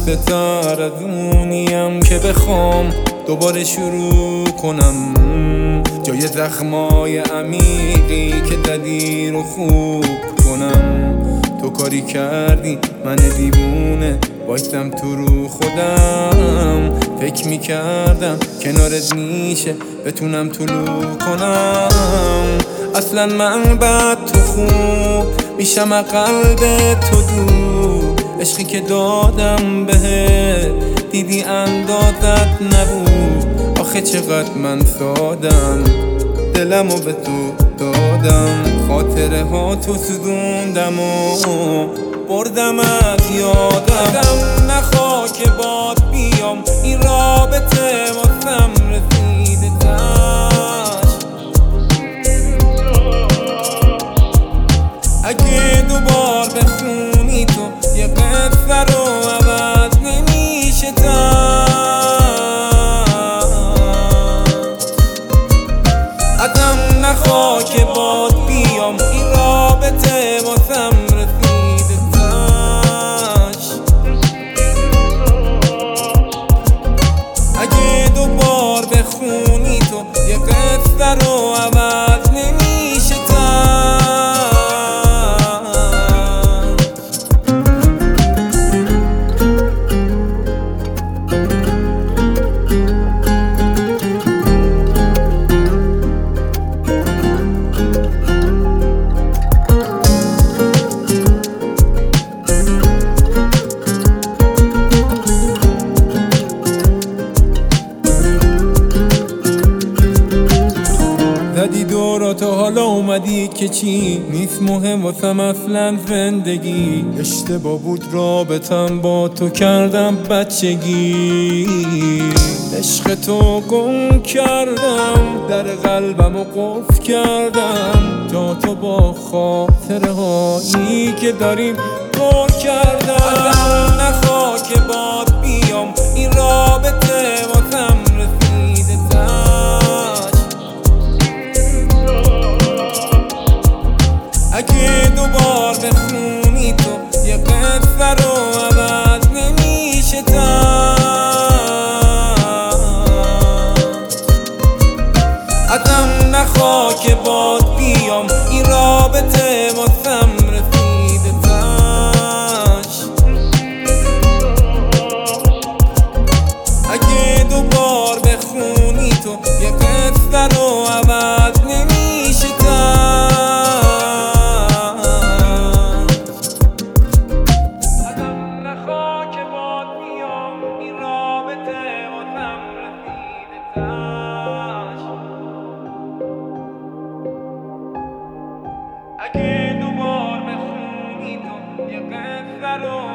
خسته تر از اونیم که بخوام دوباره شروع کنم. جای زخمای عمیقی که زدی رو خوب کنم. تو کاری کردی من دیوونه وایستم تو رو خودم. فکر میکردم کنارت میشه بتونم طلوع کنم. اصلا من بد تو خوب میشم از قلب تو دور. عشقی که دادم بهت دیدی اندازت نبود. آخه چقدر من سادم دلمو به تو دادم. خاطره ها تو سوزوندم و بردم از یادم. نخوا که باد بیام این رابطه واسم رسیده تش. اگه دوبار بخونی تو یه قصه رو عوض نمیشه ازم نخوا که باد بیام این رابطه واسم رسیده تش. اگه دوبار بخونی تو یه قصه رو عوض نمیشه تش. زدی دورا تا حالا اومدی که چی نیست مهم واسم اصلا زندگی. اشتباه بود رابطم با تو کردم بچگی. عشق تو گم کردم در قلبم و قفل کردم تا تو با خاطره هایی که داریم پر کردم. نخوا که باد بیام این رابطه واسم رسیده تش. اگه دوبار بخونی تو یه قصه رو عوض نمیشه تش. ازم نخوا که باد بیام این رابطه واسم رسیده تش. اگه دوبار بخونی تو یه قصه رو عوض نمیشه تش. اگه دوبار بخونی تو یه قصه رو